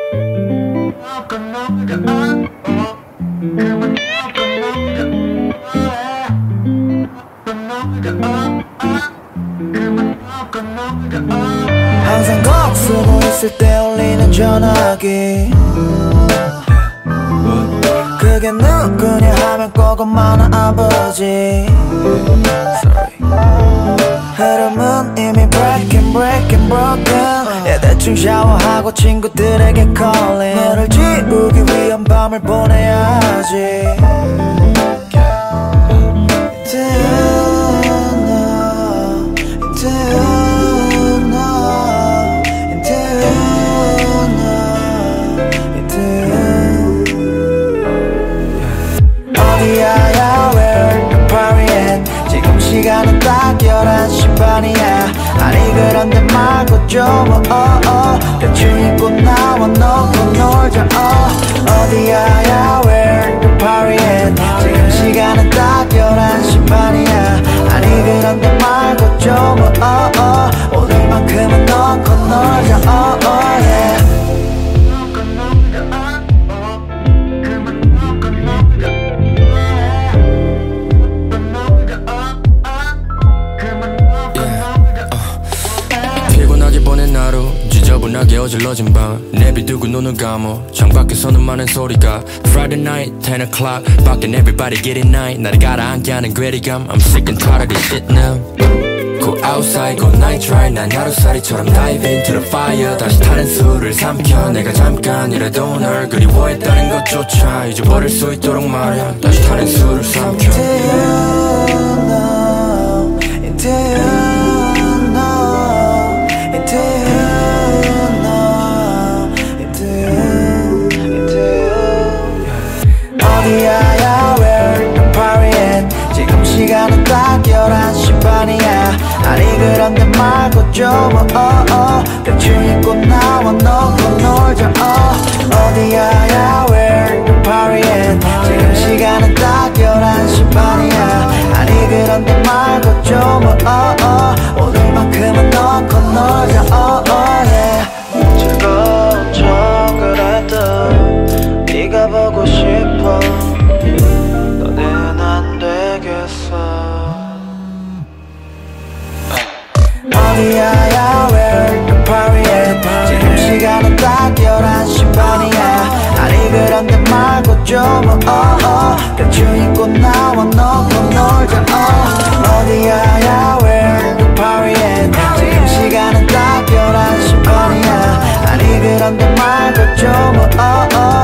항상 곡 쓰고 있을 때 울리는 전화기 그게 누구냐 하면 꼭 엄마나 아버지 흐름은 이미 breaking broken 대충 샤워하고 친구들에게 calling 너를 지우기 위한 밤을 보내야지 어디야야 where the party at 지금 시간은 딱 11시 반이야 아니 그런데 말고 좀 대충 입고 나와 놓고 놀자 어디야야 where the party at 지금 시간은 딱 11시 반이야 아니 그런데 말고 좀 오늘만큼은 놓고 놀자 yeah. 보낸 하루 지저분하게 어질러진 밤 내비두고 눈을 감어 창밖에서는 많은 소리가 Friday night 10 o'clock 밖엔 everybody getting night 나를 가라앉게 하는 괴리감 I'm sick and tired of this shit now Go outside go night ride 난 하루살이처럼 dive into the fire 다시 타는 술을 삼켜 내가 잠깐이라도 널 그리워했다는 것조차 잊어버릴 수 있도록 말야 다시 타는 술을 삼켜 어디야야 where the party at 지금 시간은 딱 11시 반이야 아니 그런데 말고 좀 대충 입고 나와 놓고 놀자 어디야야 where the party at 지금 시간은 딱 11시 반이야 아니 그런데 말고 좀 오늘만큼은 놓고 놀자 yeah. 즐거운 척을 해도 네가 보고 싶어 너는 안 되겠어 어디야야 where the party at 지금 시간은 딱 11시 반이야 아니 그런데 말고 좀 대충 입고 나와 놓고 놀자 어디야야 where the party at 지금 시간은 딱 11시 반이야 아니 그런데 말고 좀